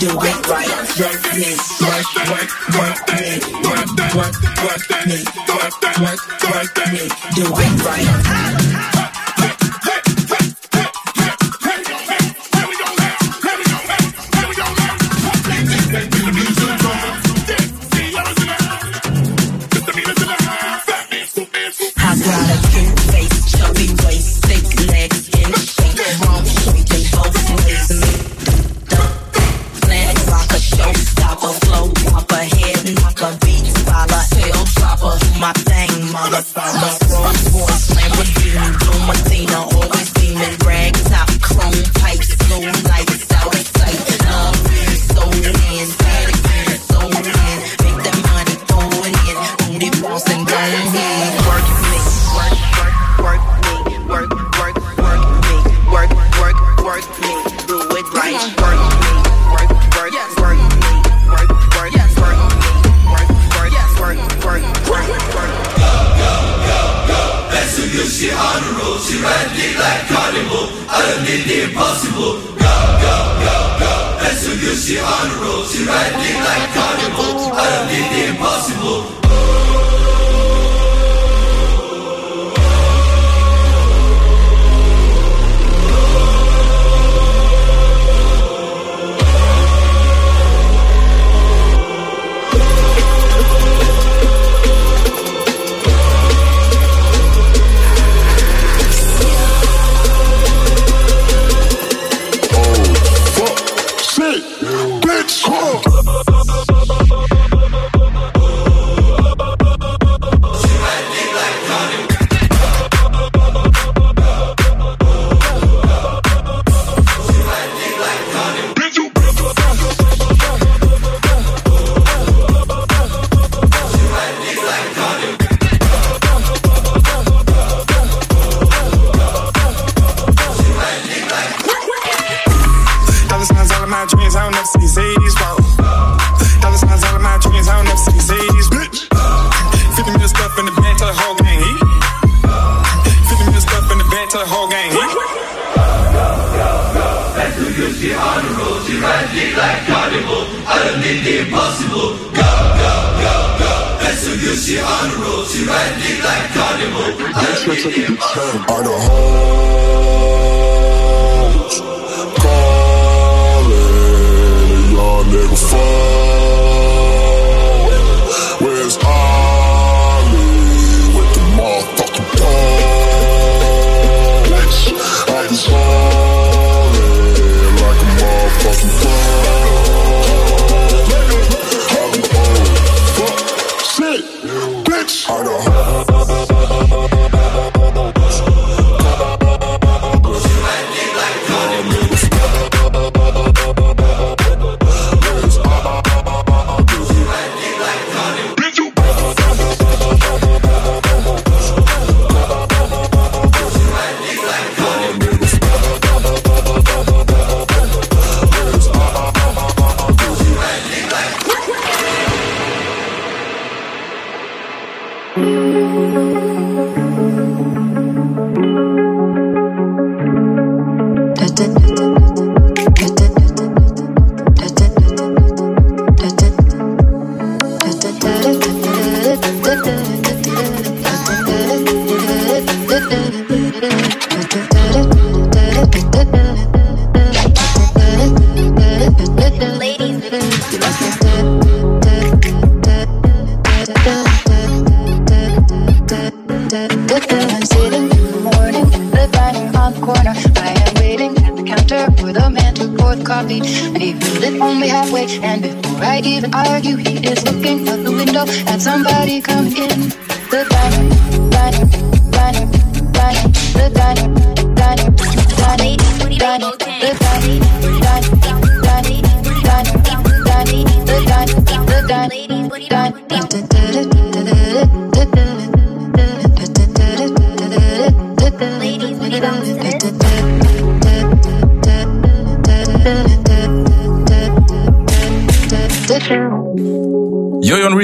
do it right. Work me, work me, work me, work me, do it right. My thing, motherfucker. Rolls Royce, Lamborghini, Blue Martina, always steaming, rag top, chrome pipes, blue lights, out of sight. Love being sold in, bad again, sold in. Make that money, throw it in, booty bounce and go ahead. Work me, work me, work me, work me, do it right. Work me, work me, work me, work me, She on the road, she riding like carnival. I done did the impossible. Go, go, go, go. That's so good, she on the road, she riding like carnival. I done did the impossible.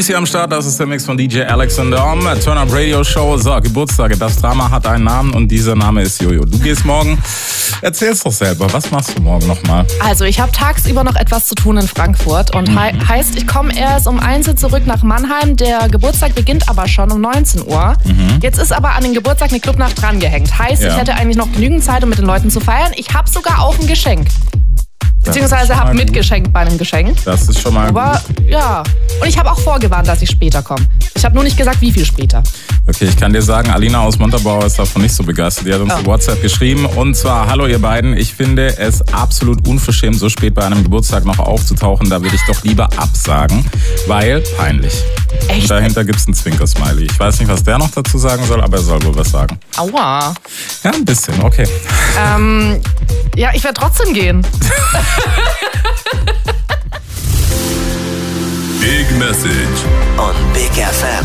ist hier am Start, das ist der Mix von DJ Alexander Om, Turn-Up Radio Show. So, Geburtstage, das Drama hat einen Namen und dieser Name ist Jojo. Du gehst morgen, erzähl's doch selber, was machst du morgen nochmal? Also ich habe tagsüber noch etwas zu tun in Frankfurt und heißt, ich komme erst um 1 Uhr zurück nach Mannheim. Der Geburtstag beginnt aber schon um 19 Uhr. Jetzt ist aber an den Geburtstag eine Clubnacht drangehängt. Heißt, ich hätte eigentlich noch genügend Zeit, um mit den Leuten zu feiern. Ich habe sogar auch ein Geschenk. Beziehungsweise habe mitgeschenkt bei einem Geschenk. Das ist schon mal Aber gut. Ja, und ich habe auch vorgewarnt, dass ich später komme. Ich habe nur nicht gesagt, wie viel später. Okay, ich kann dir sagen, Alina aus Montabaur ist davon nicht so begeistert. Die hat uns auf WhatsApp geschrieben und zwar, hallo ihr beiden, ich finde es absolut unverschämt, so spät bei einem Geburtstag noch aufzutauchen. Da würde ich doch lieber absagen, weil peinlich. Echt? Und dahinter gibt es einen Zwinker-Smiley. Ich weiß nicht, was der noch dazu sagen soll, aber er soll wohl was sagen. Aua. Ja, ein bisschen, okay. Ja, ich werde trotzdem gehen. Big Message on Big FM.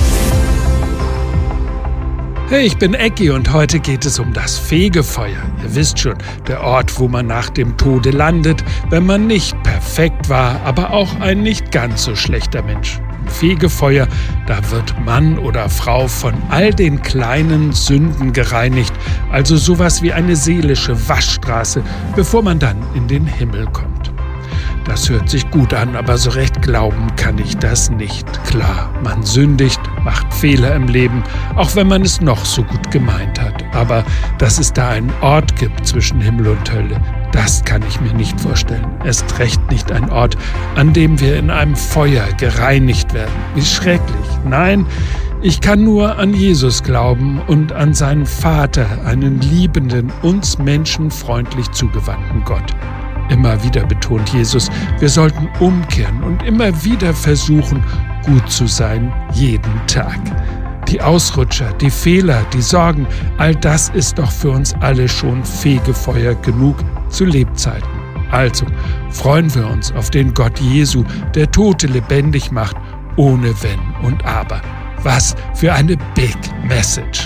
Hey, ich bin Ecki und heute geht es um das Fegefeuer. Ihr wisst schon, der Ort, wo man nach dem Tode landet, wenn man nicht perfekt war, aber auch ein nicht ganz so schlechter Mensch. Im Fegefeuer, da wird Mann oder Frau von all den kleinen Sünden gereinigt, also sowas wie eine seelische Waschstraße, bevor man dann in den Himmel kommt. Das hört sich gut an, aber so recht glauben kann ich das nicht. Klar, man sündigt, macht Fehler im Leben, auch wenn man es noch so gut gemeint hat. Aber dass es da einen Ort gibt zwischen Himmel und Hölle, das kann ich mir nicht vorstellen. Erst recht nicht ein Ort, an dem wir in einem Feuer gereinigt werden. Wie schrecklich. Nein, ich kann nur an Jesus glauben und an seinen Vater, einen liebenden, uns Menschen freundlich zugewandten Gott. Immer wieder betont Jesus, wir sollten umkehren und immer wieder versuchen, gut zu sein, jeden Tag. Die Ausrutscher, die Fehler, die Sorgen, all das ist doch für uns alle schon Fegefeuer genug zu Lebzeiten. Also freuen wir uns auf den Gott Jesu, der Tote lebendig macht, ohne Wenn und Aber. Was für eine Big Message.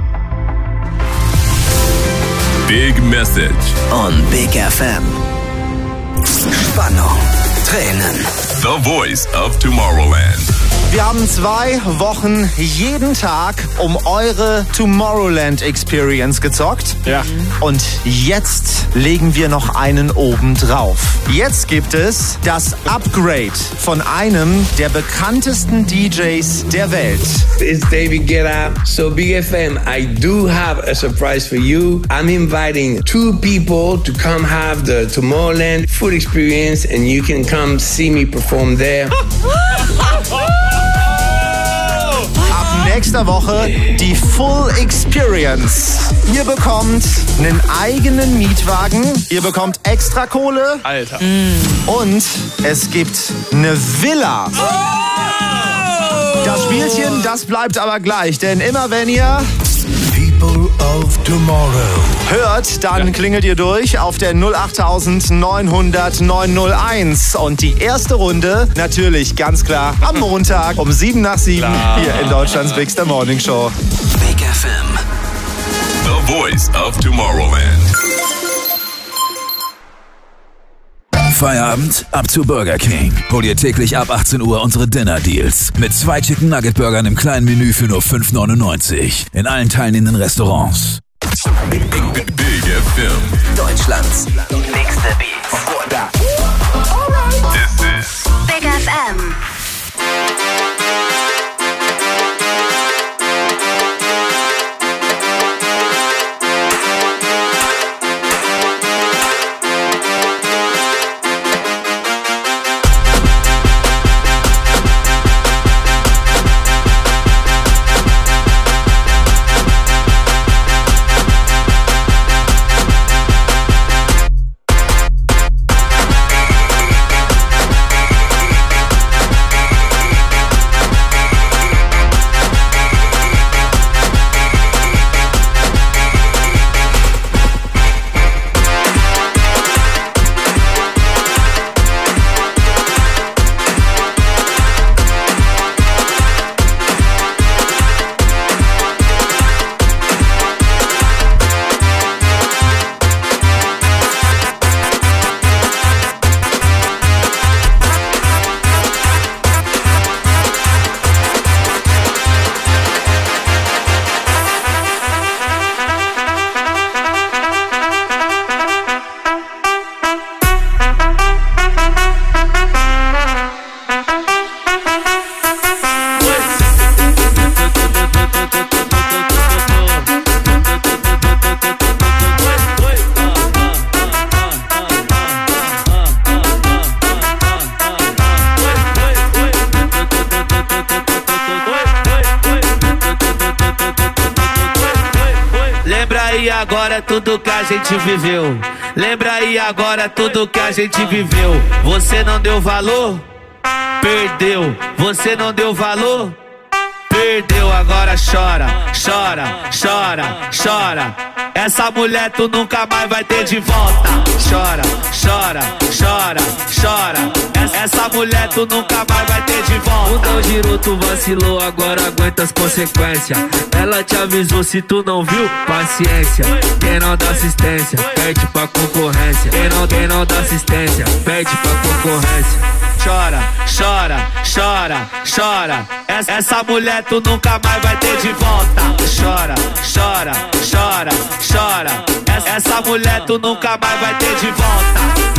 Big Message On Big FM. Spannung, Tränen. The Voice of Tomorrowland. Wir haben 2 Wochen jeden Tag um eure Tomorrowland Experience gezockt. Ja. Und jetzt legen wir noch einen oben drauf. Jetzt gibt es das Upgrade von einem der bekanntesten DJs der Welt. It's David Guetta. So Big FM, I do have a surprise for you. I'm inviting 2 people to come have the Tomorrowland food experience and you can come see me perform there. Ab nächster Woche die Full Experience. Ihr bekommt einen eigenen Mietwagen, ihr bekommt extra Kohle. Alter. Und es gibt eine Villa. Das Spielchen, das bleibt aber gleich, denn immer wenn ihr People of Tomorrow. hört, dann klingelt ihr durch auf der 08900 901. Und die erste Runde natürlich ganz klar am Montag um 7 nach 7 hier in Deutschlands Bigster Morning Show. Big FM. The Voice of Tomorrowland. Feierabend, ab zu Burger King. Hol dir täglich ab 18 Uhr unsere Dinner-Deals. Mit 2 Chicken Nugget Burgern im kleinen Menü für nur $5,99. In allen teilnehmenden Restaurants. Big FM. Deutschlands nächste Beats. This is Big FM. aí agora tudo que a gente viveu. Lembra aí agora tudo que a gente viveu. Você não deu valor? Perdeu. Você não deu valor? Perdeu, agora chora, chora, chora, chora. Essa mulher tu nunca mais vai ter de volta. Chora, chora, chora, chora. Essa mulher tu nunca mais vai ter de volta. O não girou, tu vacilou, agora aguenta as consequências. Ela te avisou, se tu não viu, paciência. Quem não dá assistência, pede pra concorrência. Quem não dá assistência, pede pra concorrência. Chora, chora, chora, chora. Essa mulher tu nunca mais vai ter de volta. Chora, chora, chora, chora. Essa mulher tu nunca mais vai ter de volta.